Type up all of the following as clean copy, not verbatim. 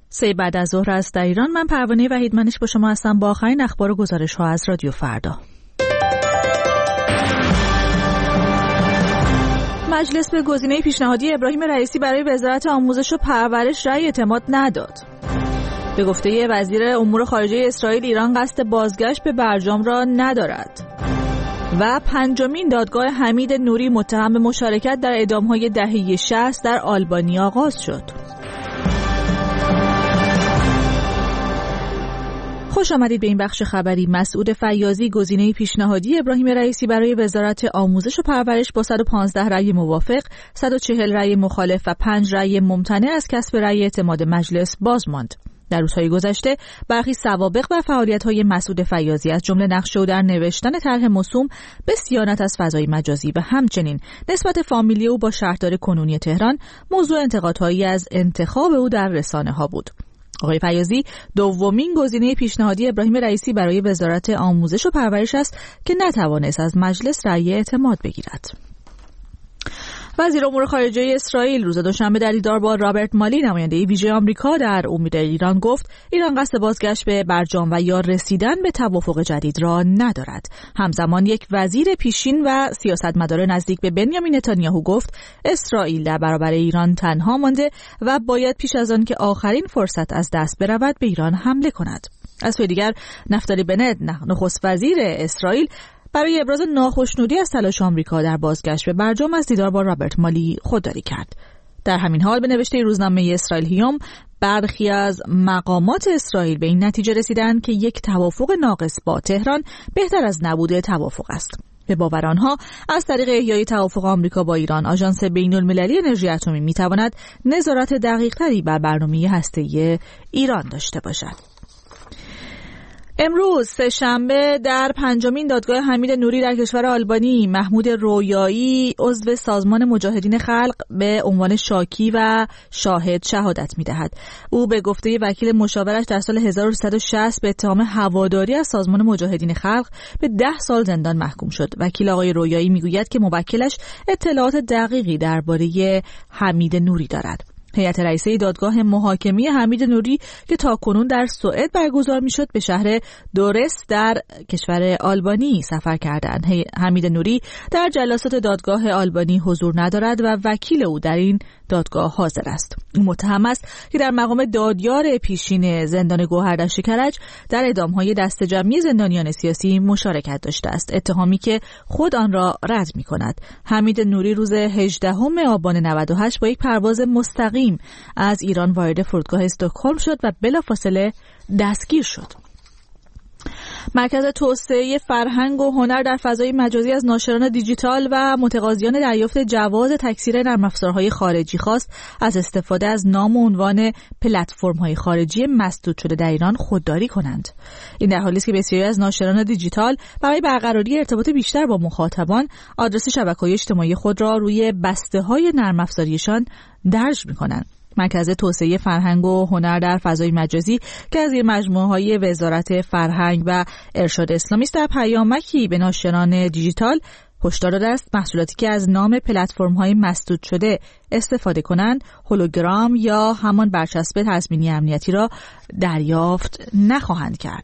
3 بعد از ظهر است در ایران. من پروانه وحیدمنش با شما هستم با آخرین اخبار و گزارش‌ها از رادیو فردا. مجلس به گزینه پیشنهادی ابراهیم رئیسی برای وزارت آموزش و پرورش رأی اعتماد نداد. به گفته وزیر امور خارجه اسرائیل، ایران قصد بازگشت به برجام را ندارد. و 5مین دادگاه حمید نوری متهم به مشارکت در اعدام‌های دهه 60 در آلبانی آغاز شد. خوش آمدید به این بخش خبری. مسعود فیاضی گزینه پیشنهادی ابراهیم رئیسی برای وزارت آموزش و پرورش با 115 رأی موافق، 140 رأی مخالف و 5 رأی ممتنع از کسب رأی اعتماد مجلس باز ماند. در روزهای گذشته برخی سوابق و فعالیت‌های مسعود فیاضی از جمله نقش او در نوشتن طرح موسوم به صیانت از فضای مجازی و همچنین نسبت فامیلی او با شهردار کنونی تهران موضوع انتقادهایی از انتخاب او در رسانه‌ها بود. آقای فیاضی دومین گزینه پیشنهادی ابراهیم رئیسی برای وزارت آموزش و پرورش است که نتوانست از مجلس رأی اعتماد بگیرد. وزیر امور خارجه اسرائیل روز دوشنبه در دیدار با رابرت مالی نماینده ویژه آمریکا در امور ایران گفت ایران قصد بازگشت به برجام و یا رسیدن به توافق جدید را ندارد. همزمان یک وزیر پیشین و سیاستمدار نزدیک به بنیامین نتانیاهو گفت اسرائیل در برابر ایران تنها مانده و باید پیش از آن که آخرین فرصت از دست برود به ایران حمله کند. از سوی دیگر نفتالی بنت نخست وزیر اسرائیل برای ابراز ناخشنودی از تلاش آمریکا در بازگشت به برجام از دیدار با رابرت مالی خودداری کرد. در همین حال به نوشته روزنامه اسرائیل هیوم برخی از مقامات اسرائیل به این نتیجه رسیدند که یک توافق ناقص با تهران بهتر از نبود توافق است. به باور آنها از طریق احیای توافق آمریکا با ایران، آژانس بین‌المللی انرژی اتمی می‌تواند نظارت دقیق‌تری بر برنامه هسته‌ای ایران داشته باشد. امروز سه‌شنبه در 5مین دادگاه حمید نوری در کشور آلبانی، محمود رویایی عضو سازمان مجاهدین خلق به عنوان شاکی و شاهد شهادت می‌دهد. او به گفته وکیل مشاورش در سال 1360 به اتهام هواداری از سازمان مجاهدین خلق به 10 سال زندان محکوم شد. وکیل آقای رویایی میگوید که موکلش اطلاعات دقیقی درباره حمید نوری دارد. هیئت رئیسه دادگاه محاکمه حمید نوری که تاکنون در سوئد برگزار میشد به شهر دورس در کشور آلبانی سفر کردند. حمید نوری در جلسات دادگاه آلبانی حضور ندارد و وکیل او در این دادگاه حاضر است. او متهم است که در مقام دادیار پیشین زندان گوهردشت کرج در اعدام‌های دسته جمعی زندانیان سیاسی مشارکت داشته است، اتهامی که خود آن را رد می‌کند. حمید نوری روز 18 آبان 98 با یک پرواز مستقیم از ایران وارد فرودگاه استکهلم شد و بلافاصله دستگیر شد. مرکز توسعه فرهنگ و هنر در فضای مجازی از ناشران دیجیتال و متقاضیان دریافت جواز تکثیر نرم افزارهای خارجی خواست از استفاده از نام و عنوان پلتفرم‌های خارجی مسدود شده در ایران خودداری کنند. این در حالی است که بسیاری از ناشران دیجیتال برای برقراری ارتباط بیشتر با مخاطبان آدرس شبکه‌های اجتماعی خود را روی بسته‌های نرم افزاریشان درج می‌کنند. مرکز توسعه فرهنگ و هنر در فضای مجازی که از این مجموعه‌های وزارت فرهنگ و ارشاد اسلامی است در پیامکی به ناشران دیجیتال هشدار داده است محصولاتی که از نام پلتفرم‌های مسدود شده استفاده کنند هولوگرام یا همان برچسب تضمینی امنیتی را دریافت نخواهند کرد.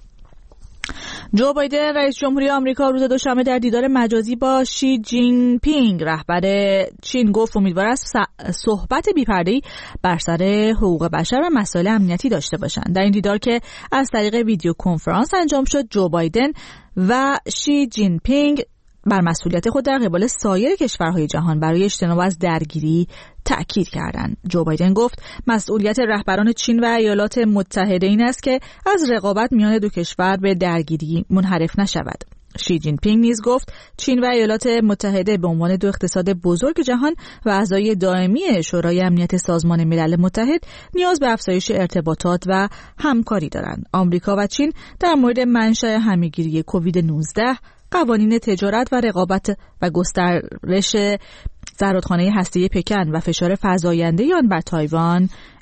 جو بایدن رئیس جمهوری آمریکا روز دوشنبه در دیدار مجازی با شی جین پینگ رهبر چین گفت امیدوار است صحبت بی‌پرده‌ای بر سر حقوق بشر و مسائل امنیتی داشته باشند. در این دیدار که از طریق ویدیو کنفرانس انجام شد، جو بایدن و شی جین پینگ بر مسئولیت خود در قبال سایر کشورهای جهان برای اجتناب از درگیری تأکید کردند. جو بایدن گفت مسئولیت رهبران چین و ایالات متحده این است که از رقابت میان دو کشور به درگیری منحرف نشود. شی جین پینگ نیز گفت چین و ایالات متحده به عنوان دو اقتصاد بزرگ جهان و اعضای دائمی شورای امنیت سازمان ملل متحد نیاز به افزایش ارتباطات و همکاری دارند. آمریکا و چین در مورد منشأ همه‌گیری کووید 19 قوانین تجارت و رقابت و گسترش زرادخانه هسته‌ای پکن و فشار فزاینده آن بر تایوان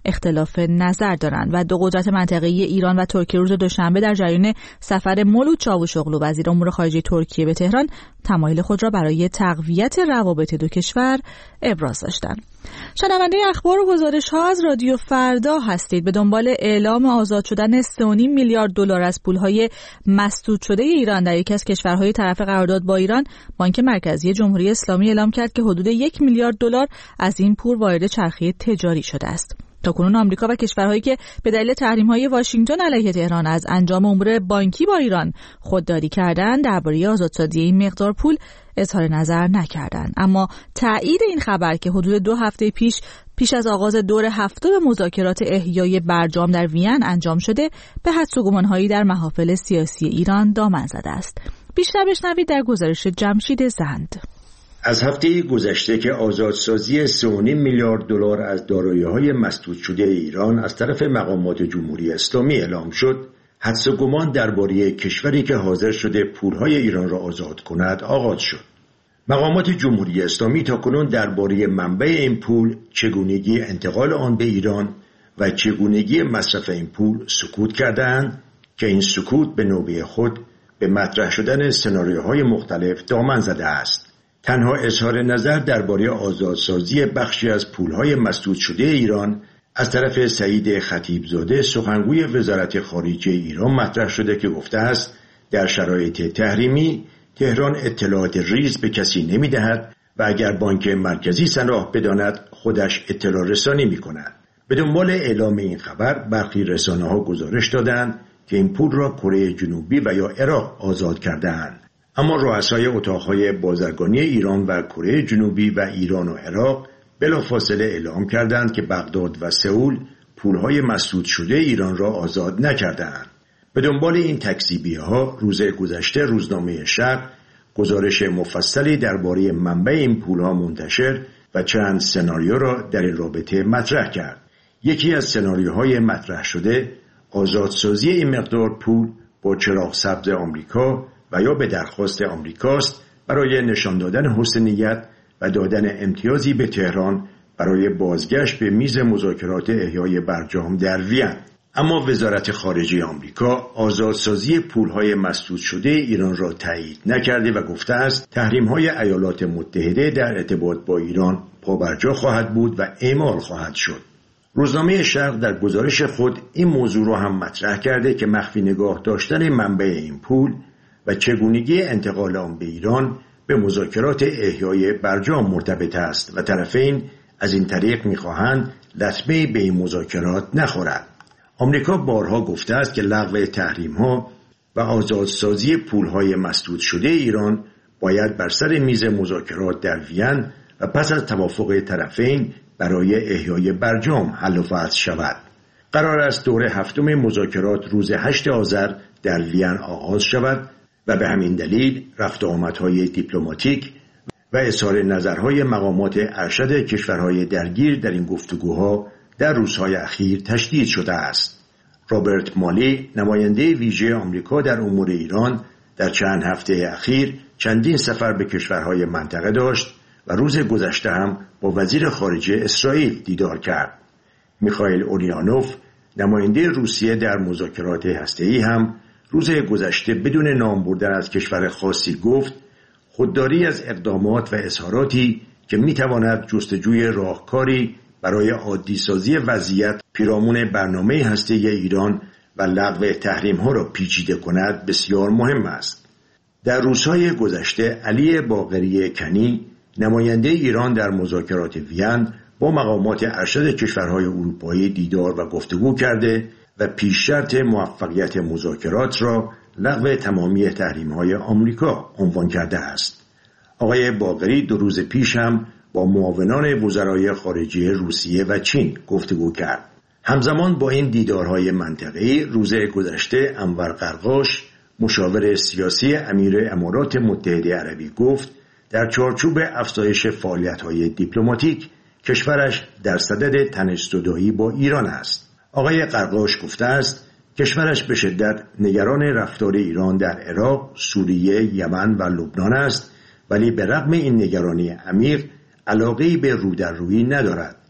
اختلاف نظر دارند و دو قدرت منطقه‌ای ایران و ترکیه روز دوشنبه در جریان سفر مولود چاوشوغلو وزیر امور خارجه ترکیه به تهران تمایل خود را برای تقویت روابط دو کشور ابراز داشتند. شنونده اخبار و گزارش‌ها از رادیو فردا هستید. به دنبال اعلام آزاد شدن 3.5 میلیارد دلار از پول‌های مسدود شده ایران در یکی از کشورهای طرف قرارداد با ایران، بانک مرکزی جمهوری اسلامی اعلام کرد که حدود 1 میلیارد دلار از این پول وارد چرخه تجاری شده است. تاکنون آمریکا و کشورهایی که به دلیل تحریم‌های واشنگتن علیه تهران از انجام امور بانکی با ایران خودداری کردند، درباره آزادسازی این مقدار پول اظهار نظر نکردند. اما تایید این خبر که حدود 2 هفته پیش از آغاز دور هفتم مذاکرات احیای برجام در وین انجام شده، به حدس و گمان‌هایی در محافل سیاسی ایران دامن زده است. بیشتر بشنوید در گزارش جمشید زند. از هفته گذشته که آزادسازی 3.5 میلیارد دلار از دارایی‌های مسدود شده ایران از طرف مقامات جمهوری اسلامی اعلام شد، حدس و گمان درباره کشوری که حاضر شده پولهای ایران را آزاد کند آغاز شد. مقامات جمهوری اسلامی تاکنون درباره منبع این پول، چگونگی انتقال آن به ایران و چگونگی مصرف این پول سکوت کردند که این سکوت به نوبه خود به مطرح شدن سناریوهای مختلف دامن زده است. تنها اظهار نظر درباره آزادسازی بخشی از پولهای مسدود شده ایران از طرف سعید خطیبزاده سخنگوی وزارت خارجه ایران مطرح شده که گفته است در شرایط تحریمی تهران اطلاعات ریز به کسی نمی‌دهد و اگر بانک مرکزی صلاح بداند خودش اطلاع رسانی می‌کند. به دنبال اعلام این خبر برخی رسانه‌ها گزارش دادند که این پول را کره جنوبی و یا عراق آزاد کرده‌اند. اما رؤسای اتاق‌های بازرگانی ایران و کره جنوبی و ایران و عراق بلافاصله اعلام کردند که بغداد و سئول پولهای مسدود شده ایران را آزاد نکردند. به دنبال این تکذیبی‌ها روز گذشته روزنامه شرق گزارش مفصلی درباره منبع این پولها منتشر و چند سناریو را در این رابطه مطرح کرد. یکی از سناریوهای مطرح شده آزادسازی این مقدار پول با چراغ سبز آمریکا و یا به درخواست آمریکاست برای نشان دادن حسن نیت و دادن امتیازی به تهران برای بازگشت به میز مذاکرات احیای برجام در وین. اما وزارت خارجه آمریکا آزادسازی پولهای مسدود شده ایران را تایید نکرده و گفته است تحریم‌های ایالات متحده در ارتباط با ایران پابرجا خواهد بود و اعمال خواهد شد. روزنامه شرق در گزارش خود این موضوع را هم مطرح کرده که مخفی نگاه داشتن منبع این پول و چگونگی انتقال آن به ایران به مذاکرات احیای برجام مرتبط است و طرفین از این طریق می‌خواهند لطمه‌ای به این مذاکرات نخورد. آمریکا بارها گفته است که لغو تحریم‌ها و آزادسازی پول‌های مسدود شده ایران باید بر سر میز مذاکرات در وین و پس از توافق طرفین برای احیای برجام حل و فصل شود. قرار است دور هفتم مذاکرات روز 8 آذر در وین آغاز شود و به همین دلیل رفت و آمدهای دیپلماتیک و اظهار نظرهای مقامات ارشد کشورهای درگیر در این گفتگوها در روزهای اخیر تشدید شده است. رابرت مالی، نماینده ویژه آمریکا در امور ایران، در چند هفته اخیر چندین سفر به کشورهای منطقه داشت و روز گذشته هم با وزیر خارجه اسرائیل دیدار کرد. میخائیل اولیانوف، نماینده روسیه در مذاکرات هسته‌ای هم روز گذشته بدون نام بردن از کشور خاصی گفت خودداری از اقدامات و اظهاراتی که میتواند جستجوی راهکاری برای عادی سازی وضعیت پیرامون برنامه هسته‌ای ایران و لغو تحریم‌ها را پیچیده کند بسیار مهم است. در روزهای گذشته علی باقری کنی، نماینده ایران در مذاکرات وین، با مقامات ارشد کشورهای اروپایی دیدار و گفتگو کرده و پیش شرط موفقیت مذاکرات را لغو تمامی تحریم‌های آمریکا عنوان کرده است. آقای باقری 2 روز پیش هم با معاونان وزرای خارجه روسیه و چین گفتگو کرد. همزمان با این دیدارهای منطقه‌ای روز گذشته انور قرقاش، مشاور سیاسی امیر امارات متحده عربی گفت در چارچوب افزایش فعالیت‌های دیپلماتیک کشورش در صدد تنش‌زدایی با ایران است. آقای قرقاش گفته است کشورش به شدت نگران رفتار ایران در عراق، سوریه، یمن و لبنان است، ولی به رغم این نگرانی عمیق علاقه‌ای به رودررویی ندارد.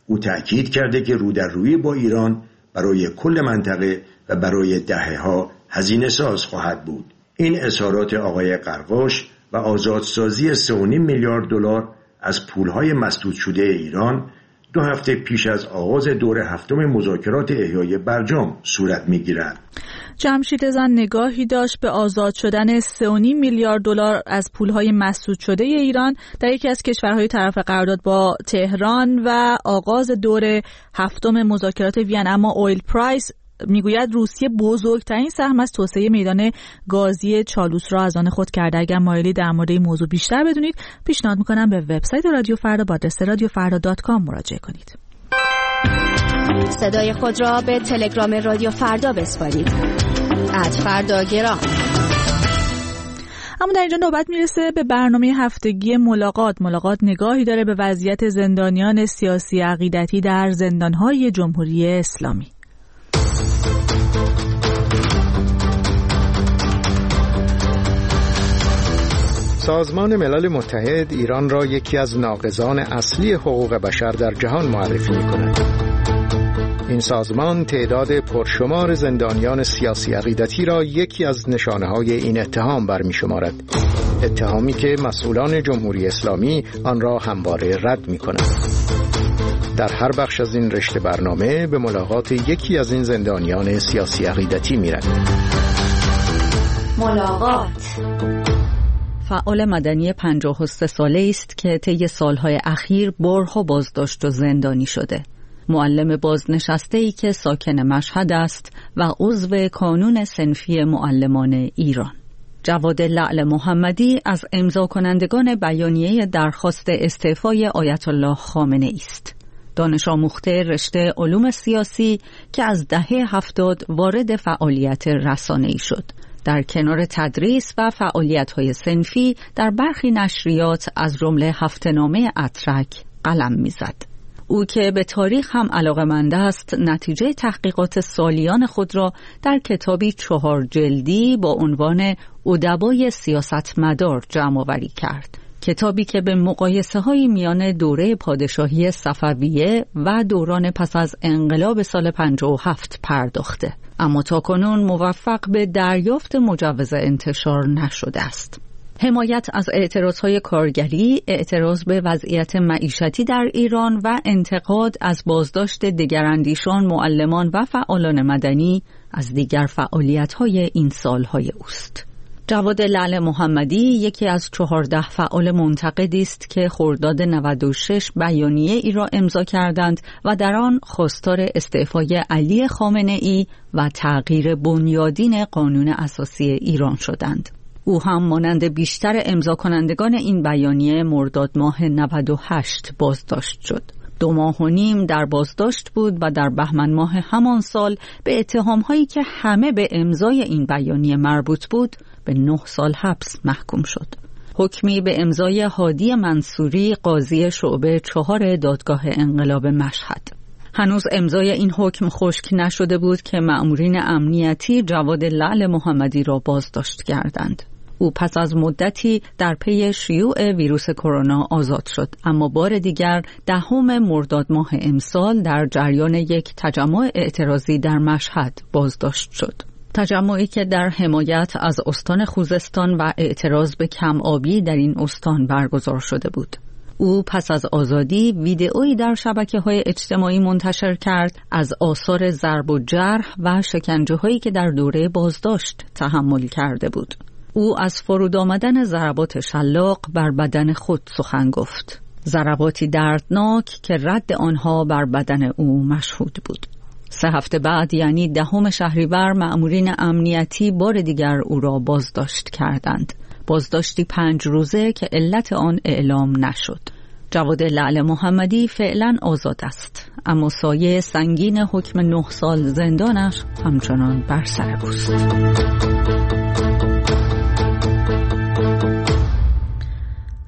او تأکید کرده که رودررویی با ایران برای کل منطقه و برای دهه‌ها هزینه ساز خواهد بود. این اظهارات آقای قرقاش و آزادسازی 3.5 میلیارد دلار از پولهای مسدود شده ایران 2 هفته پیش از آغاز دور هفتم مذاکرات احیای برجام صورت می‌گیرد. جمشید زن نگاهی داشت به آزاد شدن 3.5 میلیارد دلار از پولهای مسدود شده ایران در یکی از کشورهای طرف قرارداد با تهران و آغاز دور هفتم مذاکرات وین. اما اویل پرایس میگوید روسیه بزرگترین سهم از توسعه میدان گازی چالوس را از آن خود کرده. اگر مایلی در مورد این موضوع بیشتر بدونید پیشنهاد میکنم به وبسایت رادیو فردا با آدرس radiofarda.com مراجعه کنید. صدای خود را به تلگرام رادیو فردا بسپارید. @فرداگرام. اما در اینجا نوبت میرسه به برنامه هفتگی ملاقات نگاهی داره به وضعیت زندانیان سیاسی عقیدتی در زندانهای جمهوری اسلامی. سازمان ملل متحد ایران را یکی از ناقضان اصلی حقوق بشر در جهان معرفی می‌کند. این سازمان تعداد پرشمار زندانیان سیاسی عقیدتی را یکی از نشانه‌های این اتهام برمی‌شمارد. اتهامی که مسئولان جمهوری اسلامی آن را همواره رد می‌کنند. در هر بخش از این رشته برنامه به ملاقات یکی از این زندانیان سیاسی عقیدتی می‌رویم. ملاقات. فعال مدنی 53 ساله است که طی سالهای اخیر برها بازداشت و زندانی شده. معلم بازنشسته‌ای که ساکن مشهد است و عضو کانون صنفی معلمان ایران. جواد لعل محمدی از امضا کنندگان بیانیه درخواست استعفای آیت الله خامنه‌ای است. دانش آموخته رشته علوم سیاسی که از دهه 70 وارد فعالیت رسانه‌ای شد. در کنار تدریس و فعالیت‌های صنفی در برخی نشریات از جمله هفته‌نامه اترک قلم می‌زد. او که به تاریخ هم علاقه‌مند است، نتیجه تحقیقات سالیان خود را در کتابی 4 جلدی با عنوان ادبای سیاستمدار جمع‌آوری کرد. کتابی که به مقایسه‌های میان دوره پادشاهی صفویه و دوران پس از انقلاب سال 57 پرداخته، اما تاکنون موفق به دریافت مجوز انتشار نشده است. حمایت از اعتراضهای کارگری، اعتراض به وضعیت معیشتی در ایران و انتقاد از بازداشت دگراندیشان، معلمان و فعالان مدنی از دیگر فعالیت‌های این سال‌های اوست. جواد لعل محمدی یکی از 14 فعال منتقدی است که خرداد 96 بیانیه ای را امضا کردند و در آن خواستار استعفای علی خامنه‌ای و تغییر بنیادین قانون اساسی ایران شدند. او هم مانند بیشتر امضا کنندگان این بیانیه مرداد ماه 98 بازداشت شد. 2.5 ماه در بازداشت بود و در بهمن ماه همان سال به اتهام‌هایی که همه به امضای این بیانیه مربوط بود به 9 سال حبس محکوم شد. حکمی به امضای هادی منصوری قاضی شعبه 4 دادگاه انقلاب مشهد. هنوز امضای این حکم خشک نشده بود که مأمورین امنیتی جواد لعل محمدی را بازداشت کردند. او پس از مدتی در پی شیوع ویروس کرونا آزاد شد، اما بار دیگر 10 مرداد ماه امسال در جریان یک تجمع اعتراضی در مشهد بازداشت شد. تجمعی که در حمایت از استان خوزستان و اعتراض به کم آبی در این استان برگزار شده بود. او پس از آزادی ویدئویی در شبکه‌های اجتماعی منتشر کرد از آثار ضرب و جرح و شکنجه‌هایی که در دوره بازداشت تحمل کرده بود. او از فرود آمدن ضربات شلاق بر بدن خود سخن گفت. ضرباتی دردناک که رد آنها بر بدن او مشهود بود. 3 هفته بعد یعنی 10 شهریور مأمورین امنیتی بار دیگر او را بازداشت کردند. بازداشتی 5 روزه که علت آن اعلام نشد. جواد لعل محمدی فعلا آزاد است، اما سایه سنگین حکم 9 سال زندانش همچنان بر سر اوست.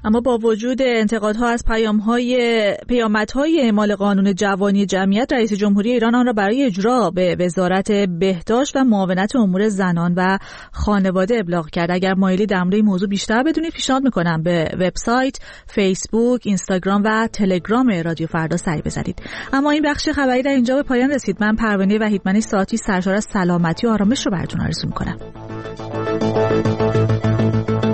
اما با وجود انتقادها از پیامدهای اعمال قانون جوانی جمعیت، رئیس جمهوری ایران آن را برای اجرا به وزارت بهداشت و معاونت امور زنان و خانواده ابلاغ کرد. اگر مایلی در مورد این موضوع بیشتر بدونید، پیشنهاد میکنم به وبسایت، فیسبوک، اینستاگرام و تلگرام رادیو فردا سری بزنید. اما این بخش خبری در اینجا به پایان رسید. من پروانه وحیدمنی ساعتی سرشار از سلامتی و آرامش رو براتون آرزو میکنم.